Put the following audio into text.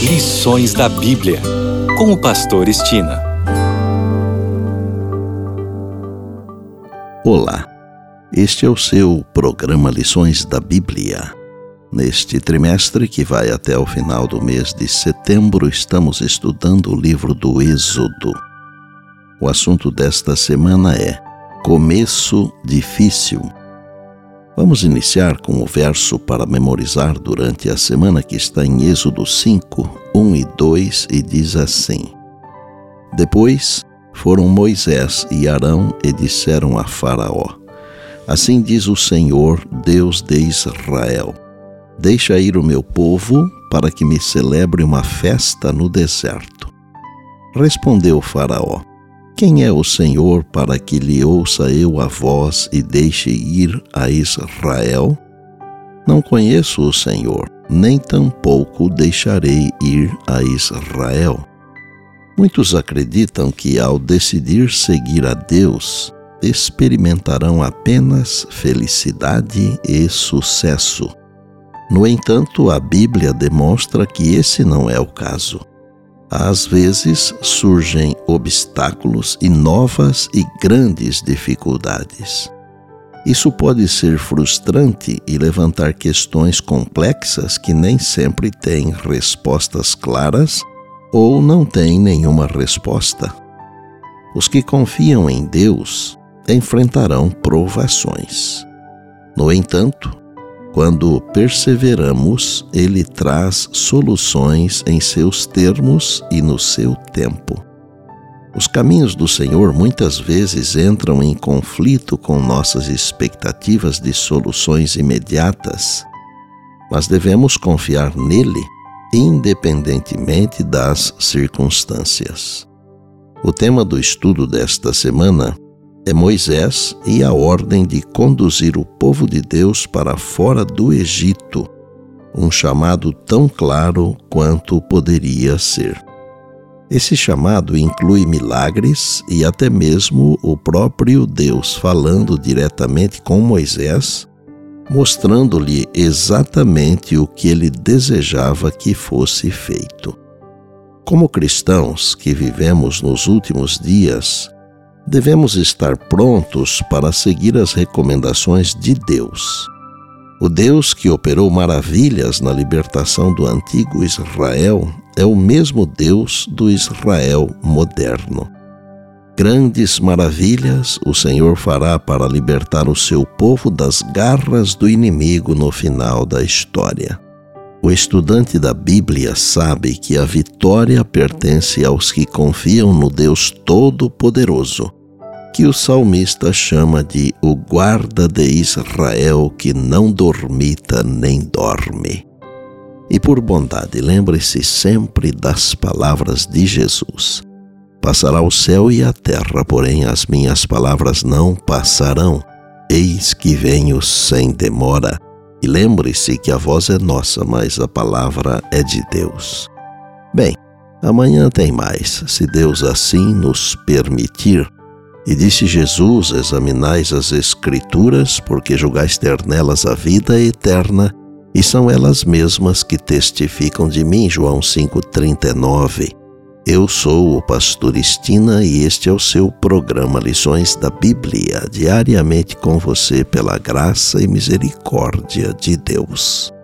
Lições da Bíblia, com o pastor Estina. Olá, este é o seu programa Lições da Bíblia. Neste trimestre, que vai até o final do mês de setembro, estamos estudando o livro do Êxodo. O assunto desta semana é Começo Difícil. Vamos iniciar com o verso para memorizar durante a semana, que está em Êxodo 5, 1 e 2, e diz assim: Depois foram Moisés e Arão e disseram a Faraó: Assim diz o Senhor, Deus de Israel: Deixa ir o meu povo para que me celebre uma festa no deserto. Respondeu Faraó: Quem é o Senhor para que lhe ouça eu a voz e deixe ir a Israel? Não conheço o Senhor, nem tampouco deixarei ir a Israel. Muitos acreditam que ao decidir seguir a Deus, experimentarão apenas felicidade e sucesso. No entanto, a Bíblia demonstra que esse não é o caso. Às vezes surgem obstáculos e novas e grandes dificuldades. Isso pode ser frustrante e levantar questões complexas que nem sempre têm respostas claras ou não têm nenhuma resposta. Os que confiam em Deus enfrentarão provações. No entanto, quando perseveramos, Ele traz soluções em seus termos e no seu tempo. Os caminhos do Senhor muitas vezes entram em conflito com nossas expectativas de soluções imediatas, mas devemos confiar nele, independentemente das circunstâncias. O tema do estudo desta semana é Moisés e a ordem de conduzir o povo de Deus para fora do Egito, um chamado tão claro quanto poderia ser. Esse chamado inclui milagres e até mesmo o próprio Deus falando diretamente com Moisés, mostrando-lhe exatamente o que ele desejava que fosse feito. Como cristãos que vivemos nos últimos dias, devemos estar prontos para seguir as recomendações de Deus. O Deus que operou maravilhas na libertação do antigo Israel é o mesmo Deus do Israel moderno. Grandes maravilhas o Senhor fará para libertar o seu povo das garras do inimigo no final da história. O estudante da Bíblia sabe que a vitória pertence aos que confiam no Deus Todo-Poderoso, que o salmista chama de o guarda de Israel, que não dormita nem dorme. E por bondade, lembre-se sempre das palavras de Jesus: Passará o céu e a terra, porém as minhas palavras não passarão. Eis que venho sem demora. E lembre-se que a voz é nossa, mas a palavra é de Deus. Bem, amanhã tem mais, se Deus assim nos permitir. E disse Jesus: Examinais as Escrituras, porque julgais ter nelas a vida eterna, e são elas mesmas que testificam de mim. João 5,39. Eu sou o pastor Estina e este é o seu programa Lições da Bíblia, diariamente com você pela graça e misericórdia de Deus.